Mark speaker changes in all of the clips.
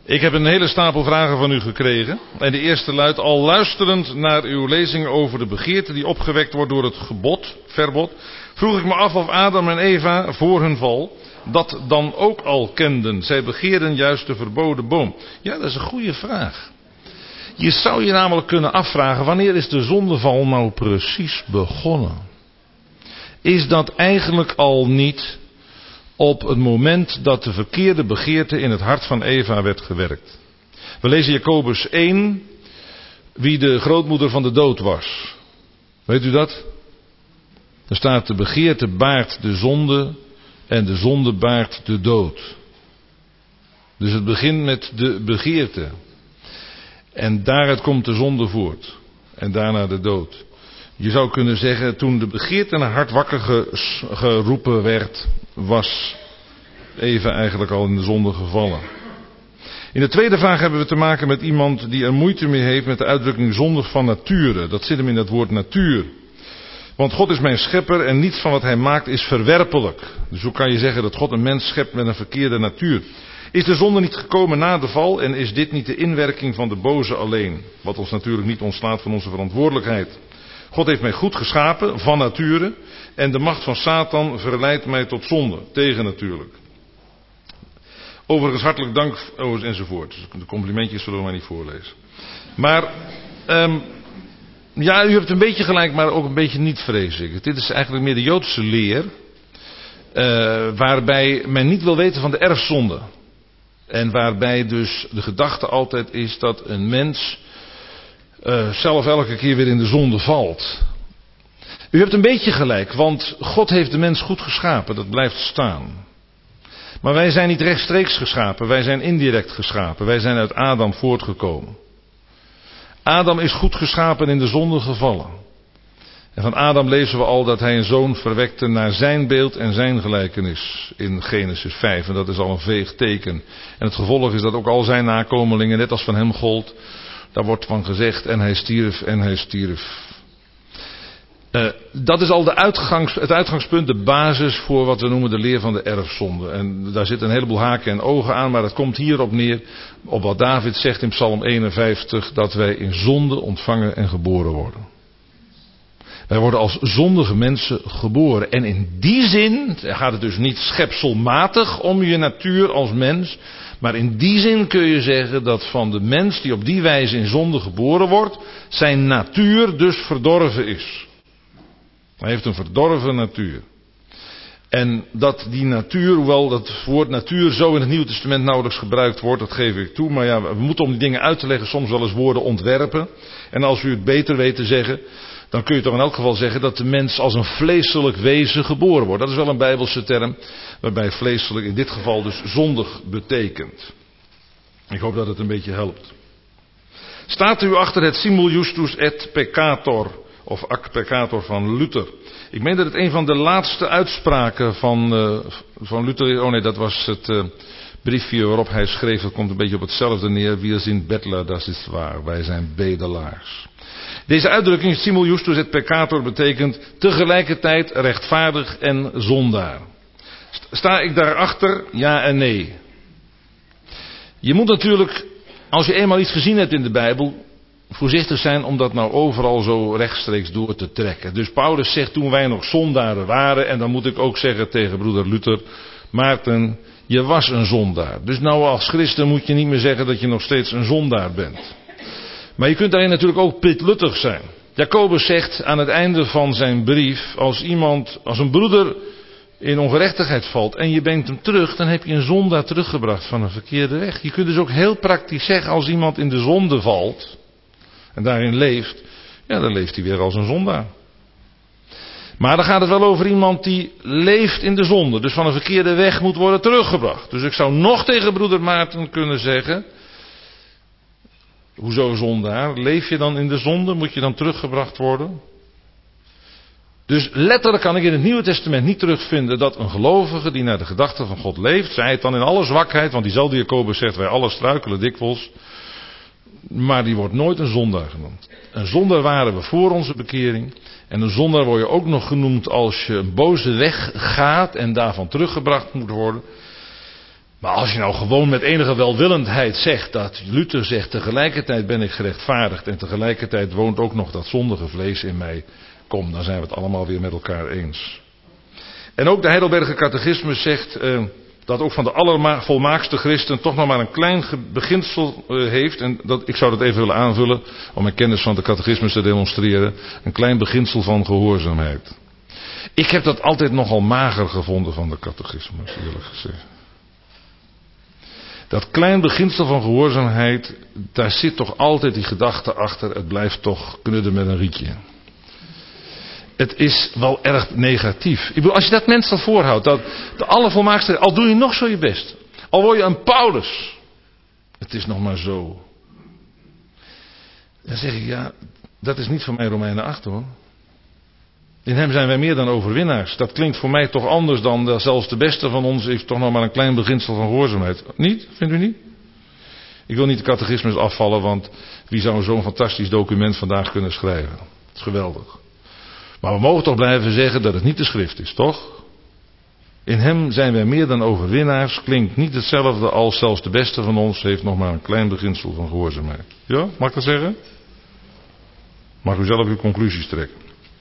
Speaker 1: Ik heb een hele stapel vragen van u gekregen. En de eerste luidt: al luisterend naar uw lezing over de begeerte die opgewekt wordt door het verbod, vroeg ik me af of Adam en Eva voor hun val dat dan ook al kenden. Zij begeerden juist de verboden boom. Ja, dat is een goede vraag. Je zou je namelijk kunnen afvragen: wanneer is de zondeval nou precies begonnen? Is dat eigenlijk al niet op het moment dat de verkeerde begeerte in het hart van Eva werd gewerkt? We lezen Jacobus 1, wie de grootmoeder van de dood was. Weet u dat? Er staat: de begeerte baart de zonde en de zonde baart de dood. Dus het begint met de begeerte. En daaruit komt de zonde voort. En daarna de dood. Je zou kunnen zeggen, toen de begeerte in haar hart wakker geroepen werd, was Eva eigenlijk al in de zonde gevallen. In de tweede vraag hebben we te maken met iemand die er moeite mee heeft met de uitdrukking zondig van nature. Dat zit hem in dat woord natuur. Want God is mijn schepper en niets van wat hij maakt is verwerpelijk. Dus hoe kan je zeggen dat God een mens schept met een verkeerde natuur? Is de zonde niet gekomen na de val en is dit niet de inwerking van de boze alleen? Wat ons natuurlijk niet ontslaat van onze verantwoordelijkheid. God heeft mij goed geschapen, van nature, en de macht van Satan verleidt mij tot zonde, tegennatuurlijk. Overigens hartelijk dank, enzovoort. De complimentjes zullen we maar niet voorlezen. Maar, ja, u hebt een beetje gelijk, maar ook een beetje niet, vrees ik. Dit is eigenlijk meer de Joodse leer, waarbij men niet wil weten van de erfzonde. En waarbij dus de gedachte altijd is dat een mens zelf elke keer weer in de zonde valt. U hebt een beetje gelijk, want God heeft de mens goed geschapen, dat blijft staan. Maar wij zijn niet rechtstreeks geschapen, wij zijn indirect geschapen. Wij zijn uit Adam voortgekomen. Adam is goed geschapen in de zonde gevallen. En van Adam lezen we al dat hij een zoon verwekte naar zijn beeld en zijn gelijkenis in Genesis 5. En dat is al een veeg teken. En het gevolg is dat ook al zijn nakomelingen, net als van hem gold, daar wordt van gezegd: en hij stierf en hij stierf. Dat is al het uitgangspunt, de basis voor wat we noemen de leer van de erfzonde. En daar zitten een heleboel haken en ogen aan, maar het komt hierop neer, op wat David zegt in Psalm 51, dat wij in zonde ontvangen en geboren worden. Wij worden als zondige mensen geboren. En in die zin gaat het dus niet schepselmatig om je natuur als mens. Maar in die zin kun je zeggen dat van de mens die op die wijze in zonde geboren wordt, zijn natuur dus verdorven is. Hij heeft een verdorven natuur. En dat die natuur, hoewel dat woord natuur zo in het Nieuwe Testament nauwelijks gebruikt wordt, dat geef ik toe. Maar ja, we moeten om die dingen uit te leggen soms wel eens woorden ontwerpen. En als u het beter weet te zeggen, dan kun je toch in elk geval zeggen dat de mens als een vleeselijk wezen geboren wordt. Dat is wel een Bijbelse term, waarbij vleeselijk in dit geval dus zondig betekent. Ik hoop dat het een beetje helpt. Staat u achter het simul justus et peccator, of ac peccator van Luther? Ik meen dat het een van de laatste uitspraken van Luther is. Oh nee, dat was het briefje waarop hij schreef. Dat komt een beetje op hetzelfde neer. Wir sind Bettler, das ist wahr. Wij zijn bedelaars. Deze uitdrukking, simul justus et peccator, betekent tegelijkertijd rechtvaardig en zondaar. Sta ik daarachter? Ja en nee. Je moet natuurlijk, als je eenmaal iets gezien hebt in de Bijbel, voorzichtig zijn om dat nou overal zo rechtstreeks door te trekken. Dus Paulus zegt: toen wij nog zondaren waren, en dan moet ik ook zeggen tegen broeder Luther: Maarten, je was een zondaar. Dus nou als christen moet je niet meer zeggen dat je nog steeds een zondaar bent. Maar je kunt daarin natuurlijk ook pitluttig zijn. Jacobus zegt aan het einde van zijn brief: als een broeder in ongerechtigheid valt en je brengt hem terug, dan heb je een zondaar teruggebracht van een verkeerde weg. Je kunt dus ook heel praktisch zeggen, als iemand in de zonde valt en daarin leeft, ja, dan leeft hij weer als een zondaar. Maar dan gaat het wel over iemand die leeft in de zonde, dus van een verkeerde weg moet worden teruggebracht. Dus ik zou nog tegen broeder Maarten kunnen zeggen: hoezo zondaar? Leef je dan in de zonde? Moet je dan teruggebracht worden? Dus letterlijk kan ik in het Nieuwe Testament niet terugvinden dat een gelovige die naar de gedachten van God leeft, zij het dan in alle zwakheid, want diezelfde Jacobus zegt: wij alle struikelen dikwijls, maar die wordt nooit een zondaar genoemd. Een zondaar waren we voor onze bekering. En een zondaar word je ook nog genoemd als je een boze weg gaat en daarvan teruggebracht moet worden. Maar als je nou gewoon met enige welwillendheid zegt dat Luther zegt, tegelijkertijd ben ik gerechtvaardigd en tegelijkertijd woont ook nog dat zondige vlees in mij, kom, dan zijn we het allemaal weer met elkaar eens. En ook de Heidelberger Catechismus zegt dat ook van de allervolmaakste christen toch nog maar een klein beginsel heeft. En ik zou dat even willen aanvullen om mijn kennis van de catechismus te demonstreren. Een klein beginsel van gehoorzaamheid. Ik heb dat altijd nogal mager gevonden van de catechismus, eerlijk gezegd. Dat klein beginsel van gehoorzaamheid, daar zit toch altijd die gedachte achter, het blijft toch knudden met een rietje. Het is wel erg negatief. Ik bedoel, als je dat menselijk voorhoudt, dat de allervolmaakste, al doe je nog zo je best, al word je een Paulus, het is nog maar zo. Dan zeg ik, ja, dat is niet voor mij Romeinen 8 hoor. In hem zijn wij meer dan overwinnaars. Dat klinkt voor mij toch anders dan zelfs de beste van ons heeft toch nog maar een klein beginsel van gehoorzaamheid. Niet? Vindt u niet? Ik wil niet de catechismus afvallen, want wie zou zo'n fantastisch document vandaag kunnen schrijven? Het is geweldig. Maar we mogen toch blijven zeggen dat het niet de schrift is, toch? In hem zijn wij meer dan overwinnaars. Klinkt niet hetzelfde als zelfs de beste van ons heeft nog maar een klein beginsel van gehoorzaamheid. Ja, mag ik dat zeggen? Mag u zelf uw conclusies trekken.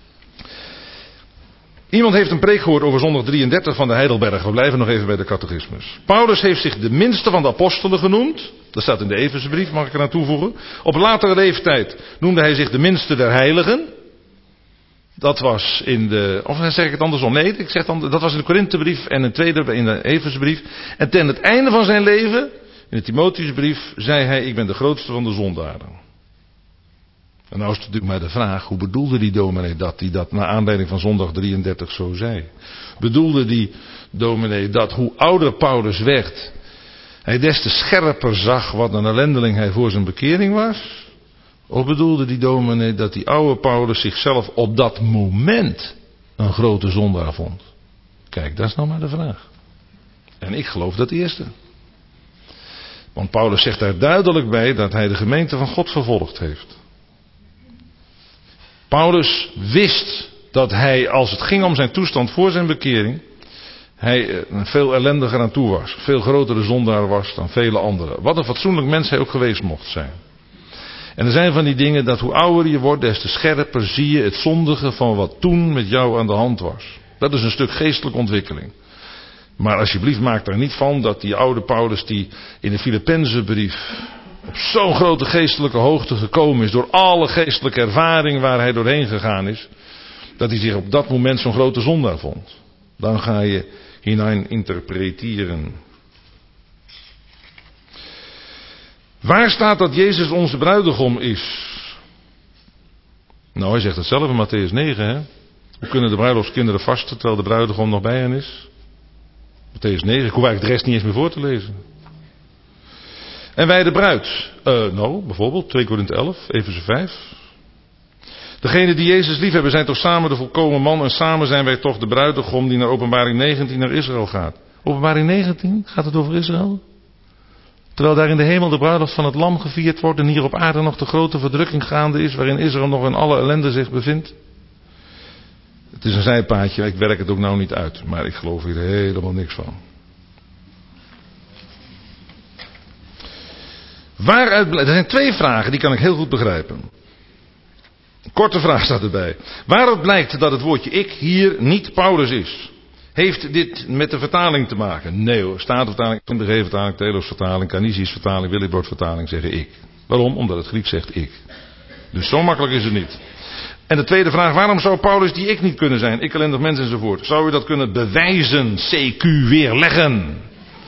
Speaker 1: Iemand heeft een preek gehoord over zondag 33 van de Heidelberg. We blijven nog even bij de catechismus. Paulus heeft zich de minste van de apostelen genoemd. Dat staat in de Efezebrief, mag ik eraan toevoegen. Op latere leeftijd noemde hij zich de minste der heiligen. Dat was in de, of zeg ik het andersom? Nee, ik zeg dan, dat was in de Korinthebrief en een tweede in de Efezebrief. En ten het einde van zijn leven, in de Timotheusbrief, zei hij, ik ben de grootste van de zondaren. En nou is het natuurlijk maar de vraag, hoe bedoelde die dominee dat? Die dat naar aanleiding van zondag 33 zo zei. Bedoelde die dominee dat hoe ouder Paulus werd, hij des te scherper zag wat een ellendeling hij voor zijn bekering was? Of bedoelde die dominee dat die oude Paulus zichzelf op dat moment een grote zondaar vond? Kijk, dat is nou maar de vraag. En ik geloof dat eerste. Want Paulus zegt daar duidelijk bij dat hij de gemeente van God vervolgd heeft. Paulus wist dat hij, als het ging om zijn toestand voor zijn bekering, hij veel ellendiger aan toe was. Veel grotere zondaar was dan vele anderen. Wat een fatsoenlijk mens hij ook geweest mocht zijn. En er zijn van die dingen dat hoe ouder je wordt, des te scherper zie je het zondige van wat toen met jou aan de hand was. Dat is een stuk geestelijke ontwikkeling. Maar alsjeblieft maak daar niet van dat die oude Paulus die in de Filippenzenbrief op zo'n grote geestelijke hoogte gekomen is, door alle geestelijke ervaring waar hij doorheen gegaan is, dat hij zich op dat moment zo'n grote zondaar vond. Dan ga je hinein interpreteren. Waar staat dat Jezus onze bruidegom is? Nou, hij zegt het zelf in Mattheüs 9, hè. Hoe kunnen de bruiloftskinderen vasten terwijl de bruidegom nog bij hen is? Mattheüs 9, ik hoef eigenlijk de rest niet eens meer voor te lezen. En wij de bruid? Bijvoorbeeld 2 Korinthe 11, Efeze 5. Degenen die Jezus lief hebben zijn toch samen de volkomen man en samen zijn wij toch de bruidegom die naar Openbaring 19 naar Israël gaat. Openbaring 19, gaat het over Israël? Terwijl daar in de hemel de bruiloft van het lam gevierd wordt en hier op aarde nog de grote verdrukking gaande is, waarin Israël nog in alle ellende zich bevindt. Het is een zijpaadje, ik werk het ook nou niet uit, maar ik geloof hier helemaal niks van. Er zijn 2 vragen, die kan ik heel goed begrijpen. Een korte vraag staat erbij. Waaruit blijkt dat het woordje ik hier niet Paulus is? Heeft dit met de vertaling te maken? Nee hoor, Statenvertaling, NBG-vertaling, Telos-vertaling, Canisius-vertaling, Willibord-vertaling zeggen ik. Waarom? Omdat het Grieks zegt ik. Dus zo makkelijk is het niet. En de tweede vraag, waarom zou Paulus die ik niet kunnen zijn? Ik ellendig mens enzovoort. Zou u dat kunnen bewijzen, CQ weerleggen?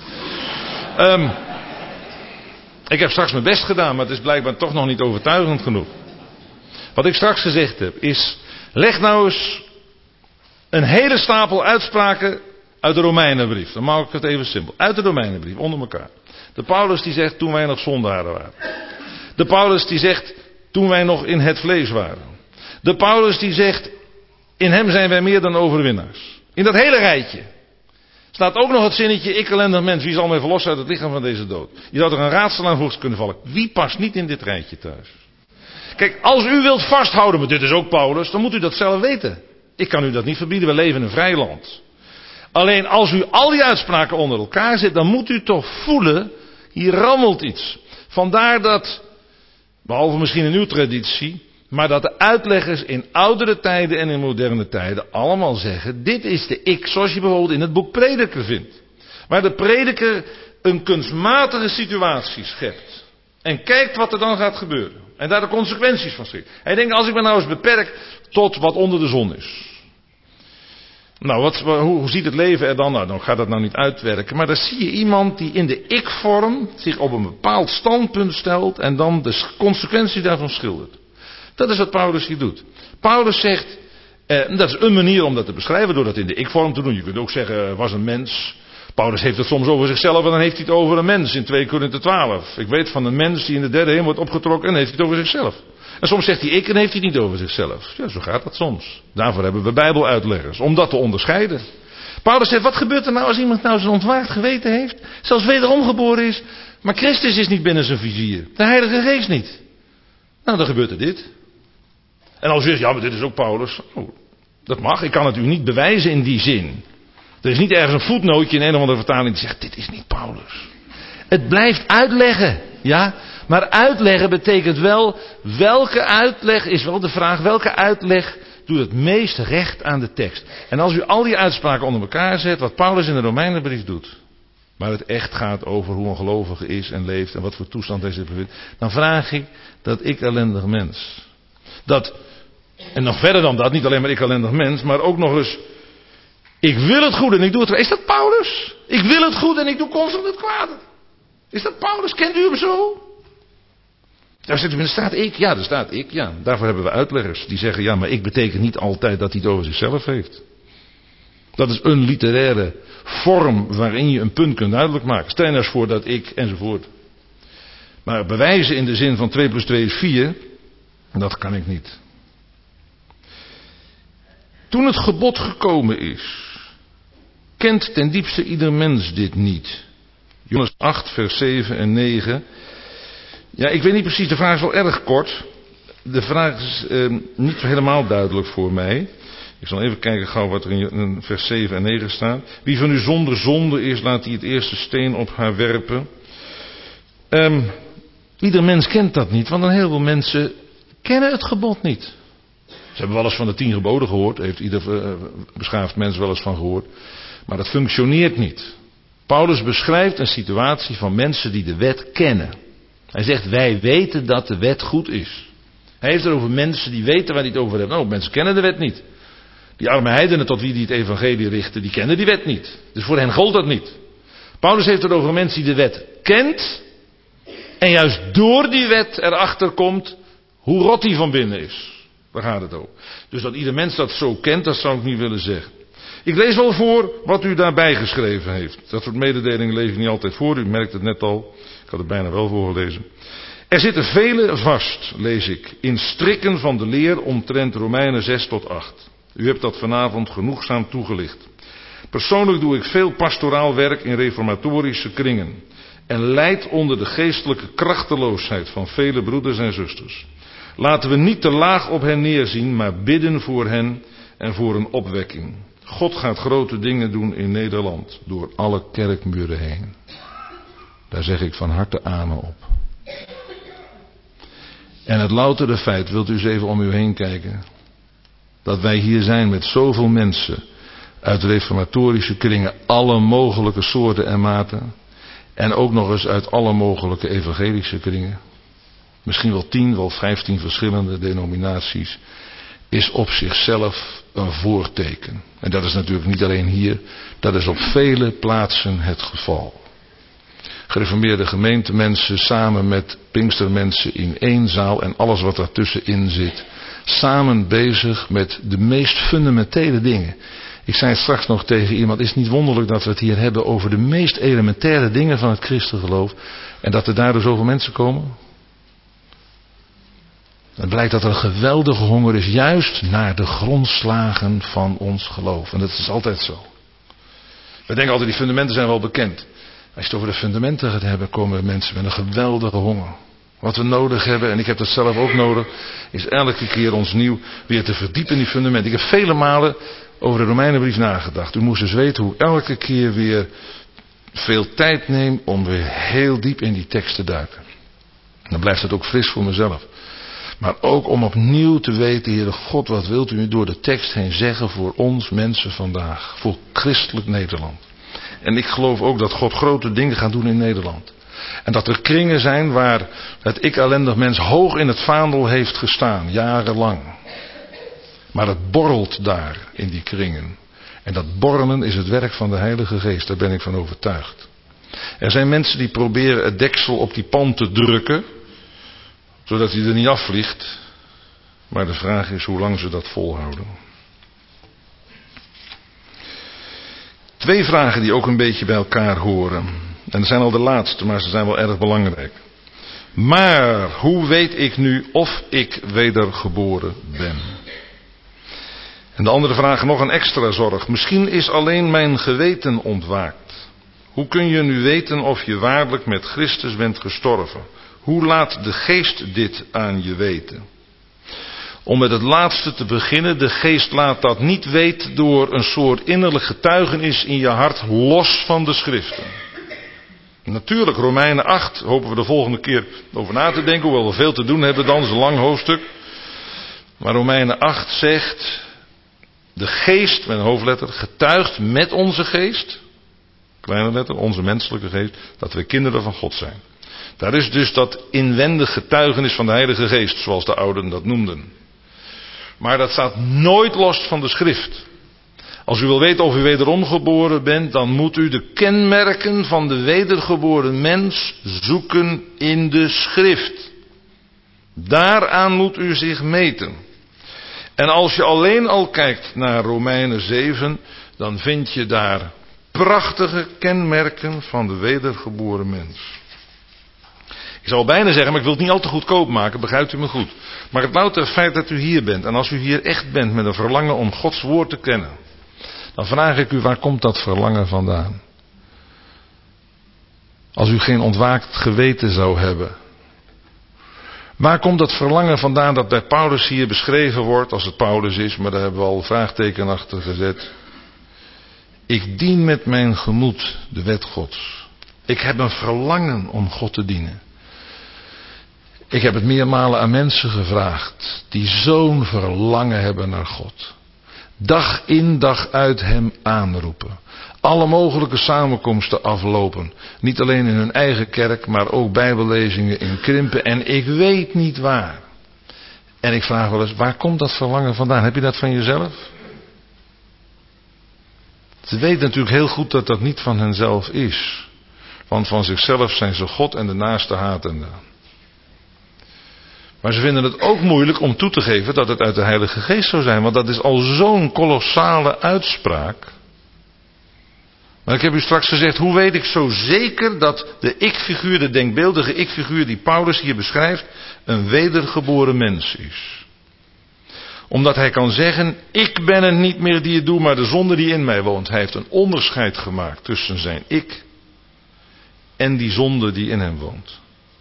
Speaker 1: Ik heb straks mijn best gedaan, maar het is blijkbaar toch nog niet overtuigend genoeg. Wat ik straks gezegd heb is, leg nou eens een hele stapel uitspraken uit de Romeinenbrief. Dan maak ik het even simpel. Uit de Romeinenbrief, onder elkaar. De Paulus die zegt, toen wij nog zondaren waren. De Paulus die zegt, toen wij nog in het vlees waren. De Paulus die zegt, in hem zijn wij meer dan overwinnaars. In dat hele rijtje staat ook nog het zinnetje, ik ellendig mens, wie zal mij verlossen uit het lichaam van deze dood? Je zou er een raadsel aan voor kunnen vallen. Wie past niet in dit rijtje thuis? Kijk, als u wilt vasthouden, maar dit is ook Paulus, dan moet u dat zelf weten. Ik kan u dat niet verbieden, we leven in een vrij land. Alleen als u al die uitspraken onder elkaar zet, dan moet u toch voelen, hier rammelt iets. Vandaar dat, behalve misschien in uw traditie, maar dat de uitleggers in oudere tijden en in moderne tijden allemaal zeggen, dit is de ik, zoals je bijvoorbeeld in het boek Prediker vindt. Waar de prediker een kunstmatige situatie schept. En kijkt wat er dan gaat gebeuren. En daar de consequenties van ziet. Hij denkt, als ik me nou eens beperk tot wat onder de zon is. Nou, hoe ziet het leven er dan? Nou, dan gaat dat nou niet uitwerken. Maar dan zie je iemand die in de ik-vorm zich op een bepaald standpunt stelt en dan de consequenties daarvan schildert. Dat is wat Paulus hier doet. Paulus zegt, dat is een manier om dat te beschrijven door dat in de ik-vorm te doen. Je kunt ook zeggen, was een mens. Paulus heeft het soms over zichzelf en dan heeft hij het over een mens in 2 Korinthe 12. Ik weet van een mens die in de derde hemel wordt opgetrokken en heeft hij het over zichzelf. En soms zegt hij ik en heeft hij het niet over zichzelf. Ja, zo gaat dat soms. Daarvoor hebben we bijbeluitleggers, om dat te onderscheiden. Paulus zegt, wat gebeurt er nou als iemand nou zijn ontwaakt geweten heeft, zelfs wederom geboren is, maar Christus is niet binnen zijn vizier, de Heilige Geest niet. Nou, dan gebeurt er dit. En als u zegt, ja, maar dit is ook Paulus. Oh, dat mag, ik kan het u niet bewijzen in die zin. Er is niet ergens een voetnootje in een of andere vertaling die zegt, dit is niet Paulus. Het blijft uitleggen, ja. Maar uitleggen betekent wel, welke uitleg is wel de vraag, welke uitleg doet het meest recht aan de tekst. En als u al die uitspraken onder elkaar zet, wat Paulus in de Romeinenbrief doet, waar het echt gaat over hoe een gelovige is en leeft en wat voor toestand hij zich bevindt, dan vraag ik dat ik ellendig mens. En nog verder dan dat, niet alleen maar ik ellendig mens, maar ook nog eens, ik wil het goed en ik doe het. Is dat Paulus? Ik wil het goed en ik doe constant het kwade. Is dat Paulus? Kent u hem zo? Daar zegt u, er staat ik. Ja, er staat ik. Ja, daarvoor hebben we uitleggers die zeggen, ja, maar ik betekent niet altijd dat hij het over zichzelf heeft. Dat is een literaire vorm waarin je een punt kunt duidelijk maken. Stel nou eens voor dat ik, enzovoort. Maar bewijzen in de zin van 2 + 2 is 4, dat kan ik niet. Toen het gebod gekomen is, kent ten diepste ieder mens dit niet. Johannes 8, vers 7 en 9. Ja, ik weet niet precies, de vraag is wel erg kort. De vraag is niet helemaal duidelijk voor mij. Ik zal even kijken gauw wat er in vers 7 en 9 staat. Wie van u zonder zonde is, laat hij het eerste steen op haar werpen. Ieder mens kent dat niet, want een heleboel mensen kennen het gebod niet. Ze hebben wel eens van de 10 geboden gehoord, heeft ieder beschaafd mens wel eens van gehoord. Maar dat functioneert niet. Paulus beschrijft een situatie van mensen die de wet kennen. Hij zegt, wij weten dat de wet goed is. Hij heeft het over mensen die weten waar hij het over heeft. Nou, mensen kennen de wet niet. Die arme heidenen tot wie hij het evangelie richtte, die kennen die wet niet. Dus voor hen gold dat niet. Paulus heeft het over mensen die de wet kent. En juist door die wet erachter komt hoe rot die van binnen is. Daar gaat het over. Dus dat ieder mens dat zo kent, dat zou ik niet willen zeggen. Ik lees wel voor wat u daarbij geschreven heeft. Dat soort mededelingen lees ik niet altijd voor. U merkt het net al. Ik had het bijna wel voorgelezen. Er zitten velen vast, lees ik, in strikken van de leer omtrent Romeinen 6 tot 8. U hebt dat vanavond genoegzaam toegelicht. Persoonlijk doe ik veel pastoraal werk in reformatorische kringen. En lijd onder de geestelijke krachteloosheid van vele broeders en zusters. Laten we niet te laag op hen neerzien, maar bidden voor hen en voor een opwekking. God gaat grote dingen doen in Nederland, door alle kerkmuren heen. Daar zeg ik van harte amen op. En het loutere feit, wilt u eens even om u heen kijken, dat wij hier zijn met zoveel mensen uit reformatorische kringen, alle mogelijke soorten en maten, en ook nog eens uit alle mogelijke evangelische kringen, misschien wel 10, wel 15 verschillende denominaties, is op zichzelf een voorteken. En dat is natuurlijk niet alleen hier, dat is op vele plaatsen het geval. Gereformeerde gemeentemensen samen met Pinkstermensen in één zaal en alles wat daartussenin zit, samen bezig met de meest fundamentele dingen. Ik zei het straks nog tegen iemand, is het niet wonderlijk dat we het hier hebben over de meest elementaire dingen van het christengeloof en dat er daardoor zoveel mensen komen? Het blijkt dat er een geweldige honger is, juist naar de grondslagen van ons geloof. En dat is altijd zo. We denken altijd, die fundamenten zijn wel bekend. Als je het over de fundamenten gaat hebben, komen mensen met een geweldige honger. Wat we nodig hebben, en ik heb dat zelf ook nodig, is elke keer ons nieuw weer te verdiepen in die fundamenten. Ik heb vele malen over de Romeinenbrief nagedacht. U moest dus weten hoe ik elke keer weer veel tijd neem om weer heel diep in die tekst te duiken. Dan blijft het ook fris voor mezelf. Maar ook om opnieuw te weten, Heere God, wat wilt u door de tekst heen zeggen voor ons mensen vandaag. Voor christelijk Nederland. En ik geloof ook dat God grote dingen gaat doen in Nederland. En dat er kringen zijn waar het ik-ellendig mens hoog in het vaandel heeft gestaan, jarenlang. Maar het borrelt daar in die kringen. En dat borrelen is het werk van de Heilige Geest, daar ben ik van overtuigd. Er zijn mensen die proberen het deksel op die pan te drukken, zodat hij er niet afvliegt. Maar de vraag is hoe lang ze dat volhouden. 2 vragen die ook een beetje bij elkaar horen. En dat zijn al de laatste, maar ze zijn wel erg belangrijk. Maar hoe weet ik nu of ik wedergeboren ben? En de andere vraag nog een extra zorg. Misschien is alleen mijn geweten ontwaakt. Hoe kun je nu weten of je waarlijk met Christus bent gestorven? Hoe laat de Geest dit aan je weten? Om met het laatste te beginnen, de Geest laat dat niet weten door een soort innerlijk getuigenis in je hart los van de Schriften. Natuurlijk, Romeinen 8, hopen we de volgende keer over na te denken, hoewel we veel te doen hebben dan, dat is een lang hoofdstuk. Maar Romeinen 8 zegt, de Geest, met een hoofdletter, getuigt met onze geest, kleine letter, onze menselijke geest, dat we kinderen van God zijn. Daar is dus dat inwendig getuigenis van de Heilige Geest, zoals de ouden dat noemden. Maar dat staat nooit los van de Schrift. Als u wil weten of u wederom geboren bent, dan moet u de kenmerken van de wedergeboren mens zoeken in de Schrift. Daaraan moet u zich meten. En als je alleen al kijkt naar Romeinen 7, dan vind je daar prachtige kenmerken van de wedergeboren mens. Ik zou bijna zeggen, maar ik wil het niet al te goedkoop maken, begrijpt u me goed. Maar het louter feit dat u hier bent, en als u hier echt bent met een verlangen om Gods woord te kennen, dan vraag ik u, waar komt dat verlangen vandaan? Als u geen ontwaakt geweten zou hebben. Waar komt dat verlangen vandaan dat bij Paulus hier beschreven wordt, als het Paulus is, maar daar hebben we al een vraagteken achter gezet. Ik dien met mijn gemoed de wet Gods. Ik heb een verlangen om God te dienen. Ik heb het meermalen aan mensen gevraagd die zo'n verlangen hebben naar God. Dag in dag uit hem aanroepen. Alle mogelijke samenkomsten aflopen. Niet alleen in hun eigen kerk, maar ook bijbellezingen in krimpen. En ik weet niet waar. En ik vraag wel eens, waar komt dat verlangen vandaan? Heb je dat van jezelf? Ze weten natuurlijk heel goed dat dat niet van henzelf is. Want van zichzelf zijn ze God en de naaste hatende. Maar ze vinden het ook moeilijk om toe te geven dat het uit de Heilige Geest zou zijn. Want dat is al zo'n kolossale uitspraak. Maar ik heb u straks gezegd, hoe weet ik zo zeker dat de ik-figuur, de denkbeeldige ik-figuur die Paulus hier beschrijft, een wedergeboren mens is. Omdat hij kan zeggen, ik ben het niet meer die het doe, maar de zonde die in mij woont. Hij heeft een onderscheid gemaakt tussen zijn ik en die zonde die in hem woont.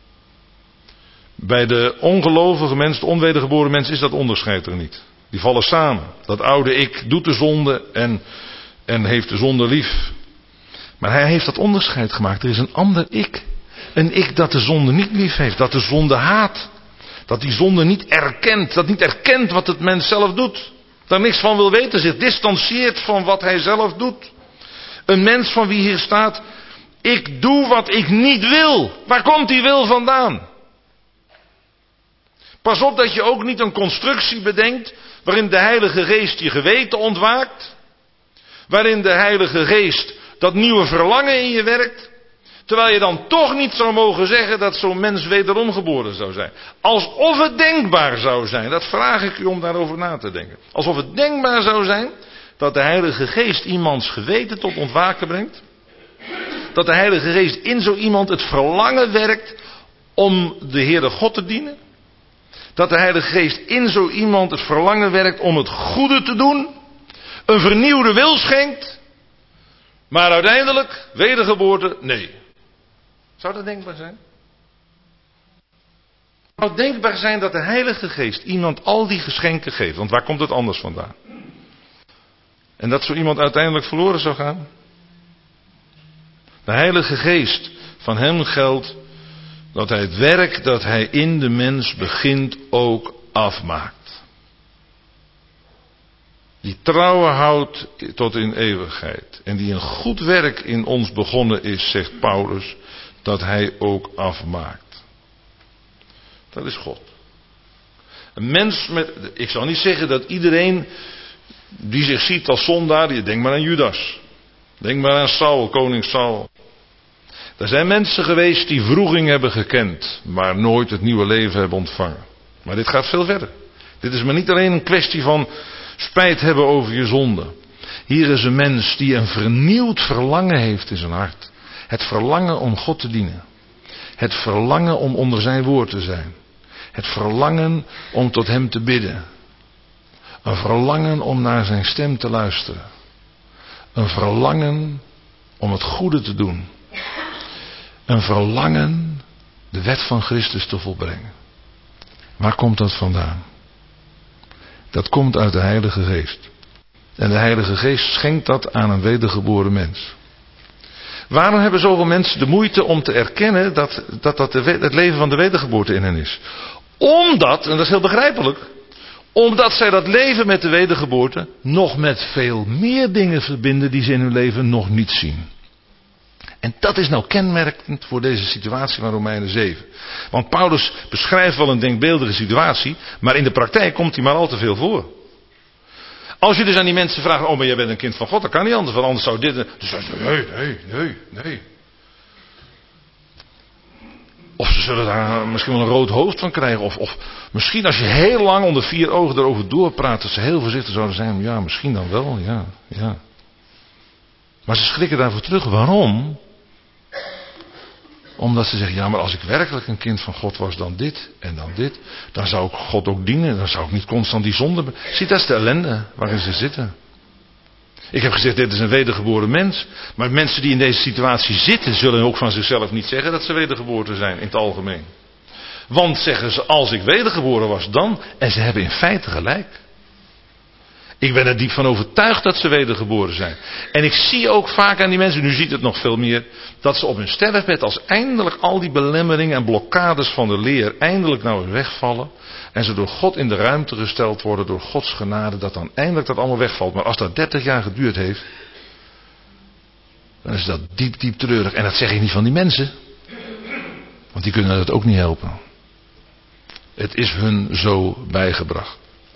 Speaker 1: Bij de ongelovige mens, de onwedergeboren mens, is dat onderscheid er niet. Die vallen samen. Dat oude ik doet de zonde en heeft de zonde lief. Maar hij heeft dat onderscheid gemaakt. Er is een ander ik. Een ik dat de zonde niet lief heeft. Dat de zonde haat. Dat die zonde niet erkent. Dat niet erkent wat het mens zelf doet. Daar niks van wil weten. Zich distancieert van wat hij zelf doet. Een mens van wie hier staat, ik doe wat ik niet wil. Waar komt die wil vandaan? Pas op dat je ook niet een constructie bedenkt waarin de Heilige Geest je geweten ontwaakt. Waarin de Heilige Geest dat nieuwe verlangen in je werkt. Terwijl je dan toch niet zou mogen zeggen dat zo'n mens wederom geboren zou zijn. Alsof het denkbaar zou zijn. Dat vraag ik u om daarover na te denken. Alsof het denkbaar zou zijn dat de Heilige Geest iemands geweten tot ontwaken brengt. Dat de Heilige Geest in zo iemand het verlangen werkt om de Heere God te dienen. Dat de Heilige Geest in zo iemand het verlangen werkt om het goede te doen. Een vernieuwde wil schenkt. Maar uiteindelijk, wedergeboorte, nee. Zou dat denkbaar zijn? Zou het denkbaar zijn dat de Heilige Geest iemand al die geschenken geeft? Want waar komt het anders vandaan? En dat zo iemand uiteindelijk verloren zou gaan? De Heilige Geest, van hem geldt dat hij het werk dat hij in de mens begint ook afmaakt. Die trouwen houdt tot in eeuwigheid. En die een goed werk in ons begonnen is, zegt Paulus, dat hij ook afmaakt. Dat is God. Een mens met, ik zal niet zeggen dat iedereen die zich ziet als zondaar, denk maar aan Judas. Denk maar aan Saul, koning Saul. Er zijn mensen geweest die wroeging hebben gekend, maar nooit het nieuwe leven hebben ontvangen. Maar dit gaat veel verder. Dit is maar niet alleen een kwestie van spijt hebben over je zonde. Hier is een mens die een vernieuwd verlangen heeft in zijn hart. Het verlangen om God te dienen. Het verlangen om onder zijn woord te zijn. Het verlangen om tot hem te bidden. Een verlangen om naar zijn stem te luisteren. Een verlangen om het goede te doen. Een verlangen de wet van Christus te volbrengen. Waar komt dat vandaan? Dat komt uit de Heilige Geest. En de Heilige Geest schenkt dat aan een wedergeboren mens. Waarom hebben zoveel mensen de moeite om te erkennen dat het leven van de wedergeboorte in hen is? Omdat, en dat is heel begrijpelijk, omdat zij dat leven met de wedergeboorte nog met veel meer dingen verbinden die ze in hun leven nog niet zien. En dat is nou kenmerkend voor deze situatie van Romeinen 7. Want Paulus beschrijft wel een denkbeeldige situatie, maar in de praktijk komt hij maar al te veel voor. Als je dus aan die mensen vraagt, oh maar jij bent een kind van God, dat kan niet anders, want anders zou dit... Dus dan nee. Of ze zullen daar misschien wel een rood hoofd van krijgen. Of misschien als je heel lang onder 4 ogen erover doorpraat, dat ze heel voorzichtig zouden zijn. Ja, misschien dan wel, ja. Maar ze schrikken daarvoor terug. Waarom? Omdat ze zeggen, ja, maar als ik werkelijk een kind van God was, dan dit en dan dit. Dan zou ik God ook dienen. Dan zou ik niet constant die zonde... Zie, dat is de ellende waarin ze zitten. Ik heb gezegd, dit is een wedergeboren mens. Maar mensen die in deze situatie zitten, zullen ook van zichzelf niet zeggen dat ze wedergeboren zijn, in het algemeen. Want zeggen ze, als ik wedergeboren was dan... En ze hebben in feite gelijk. Ik ben er diep van overtuigd dat ze wedergeboren zijn. En ik zie ook vaak aan die mensen, nu ziet het nog veel meer, dat ze op hun sterfbed, als eindelijk al die belemmeringen en blokkades van de leer eindelijk nou eens wegvallen. En ze door God in de ruimte gesteld worden, door Gods genade, dat dan eindelijk dat allemaal wegvalt. Maar als dat 30 jaar geduurd heeft, dan is dat diep, diep treurig. En dat zeg ik niet van die mensen. Want die kunnen het ook niet helpen. Het is hun zo bijgebracht.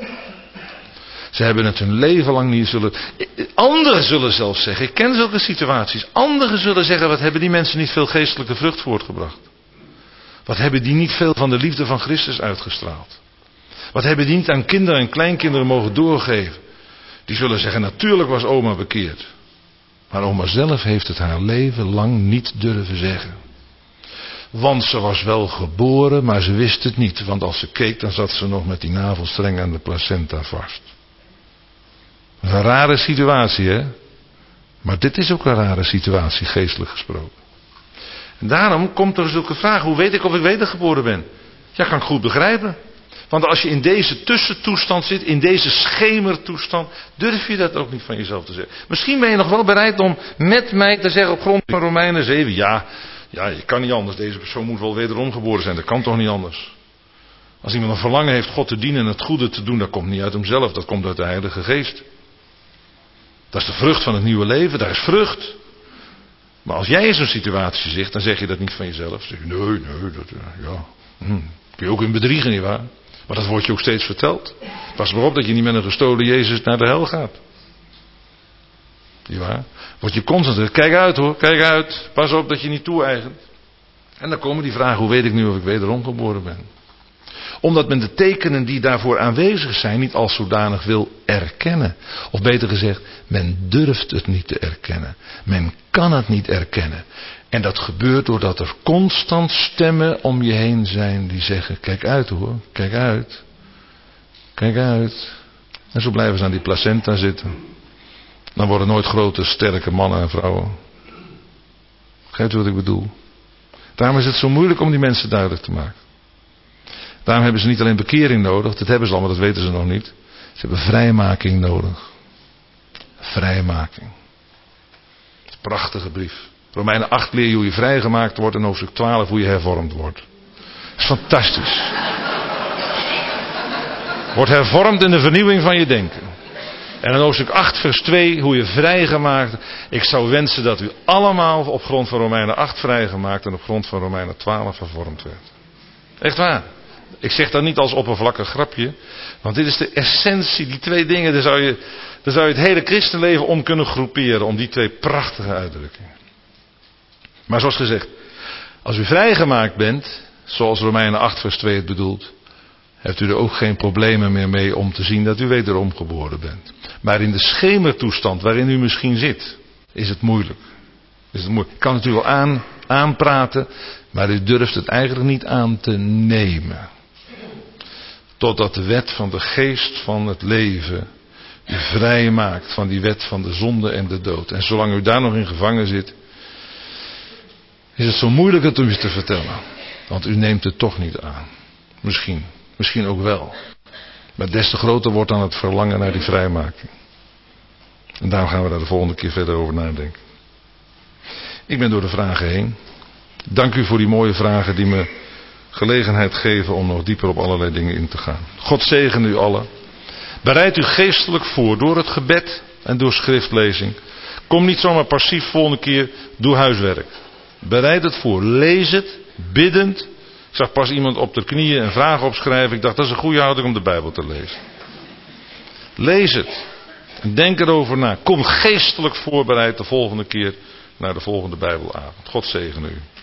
Speaker 1: Ze hebben het hun leven lang niet zullen... Anderen zullen zelfs zeggen, ik ken zulke situaties. Anderen zullen zeggen, wat hebben die mensen niet veel geestelijke vrucht voortgebracht? Wat hebben die niet veel van de liefde van Christus uitgestraald? Wat hebben die niet aan kinderen en kleinkinderen mogen doorgeven? Die zullen zeggen, natuurlijk was oma bekeerd. Maar oma zelf heeft het haar leven lang niet durven zeggen. Want ze was wel geboren, maar ze wist het niet. Want als ze keek, dan zat ze nog met die navelstreng aan de placenta vast. Dat is een rare situatie, hè? Maar dit is ook een rare situatie, geestelijk gesproken. En daarom komt er zulke vraag, hoe weet ik of ik wedergeboren ben? Ja, kan ik goed begrijpen. Want als je in deze tussentoestand zit, in deze schemertoestand, durf je dat ook niet van jezelf te zeggen. Misschien ben je nog wel bereid om met mij te zeggen op grond van Romeinen 7, ja, je kan niet anders, deze persoon moet wel wederom geboren zijn, dat kan toch niet anders. Als iemand een verlangen heeft God te dienen en het goede te doen, dat komt niet uit hemzelf, dat komt uit de Heilige Geest. Dat is de vrucht van het nieuwe leven, daar is vrucht. Maar als jij in zo'n situatie zit, dan zeg je dat niet van jezelf. Dan zeg je, nee, kun je ook in bedriegen, nietwaar? Maar dat wordt je ook steeds verteld. Pas maar op dat je niet met een gestolen Jezus naar de hel gaat. Nietwaar? Word je constant, kijk uit hoor, kijk uit. Pas op dat je niet toe-eigent. En dan komen die vragen, hoe weet ik nu of ik wederom geboren ben? Omdat men de tekenen die daarvoor aanwezig zijn niet als zodanig wil erkennen. Of beter gezegd, men durft het niet te erkennen. Men kan het niet erkennen. En dat gebeurt doordat er constant stemmen om je heen zijn die zeggen, kijk uit hoor, kijk uit. Kijk uit. En zo blijven ze aan die placenta zitten. Dan worden nooit grote, sterke mannen en vrouwen. Begrijpt u wat ik bedoel? Daarom is het zo moeilijk om die mensen duidelijk te maken. Daarom hebben ze niet alleen bekering nodig, dat hebben ze al, maar dat weten ze nog niet. Ze hebben vrijmaking nodig. vrijmaking. Prachtige brief. Romeinen 8 leer je hoe je vrijgemaakt wordt en hoofdstuk 12 hoe je hervormd wordt. Dat is fantastisch. Wordt hervormd in de vernieuwing van je denken. En in hoofdstuk 8 vers 2 hoe je vrijgemaakt. Ik zou wensen dat u allemaal op grond van Romeinen 8 vrijgemaakt en op grond van Romeinen 12 vervormd werd. Echt waar. Ik zeg dat niet als oppervlakkig grapje. Want dit is de essentie. Die twee dingen, daar zou je het hele christenleven om kunnen groeperen. Om die twee prachtige uitdrukkingen. Maar zoals gezegd. Als u vrijgemaakt bent. Zoals Romeinen 8 vers 2 het bedoelt. Heeft u er ook geen problemen meer mee om te zien dat u wederom geboren bent. Maar in de schemertoestand waarin u misschien zit. Is het moeilijk. Ik kan het u wel aanpraten. Maar u durft het eigenlijk niet aan te nemen. Totdat de wet van de geest van het leven u vrij maakt van die wet van de zonde en de dood. En zolang u daar nog in gevangen zit, is het zo moeilijk het u te vertellen. Want u neemt het toch niet aan. Misschien ook wel. Maar des te groter wordt dan het verlangen naar die vrijmaking. En daarom gaan we daar de volgende keer verder over nadenken. Ik ben door de vragen heen. Dank u voor die mooie vragen die me gelegenheid geven om nog dieper op allerlei dingen in te gaan. God zegen u allen. Bereid u geestelijk voor door het gebed en door schriftlezing. Kom niet zomaar passief volgende keer, doe huiswerk. Bereid het voor, lees het, biddend. Ik zag pas iemand op de knieën een vraag opschrijven. Ik dacht, dat is een goede houding om de Bijbel te lezen. Lees het. En denk erover na. Kom geestelijk voorbereid de volgende keer naar de volgende Bijbelavond. God zegen u.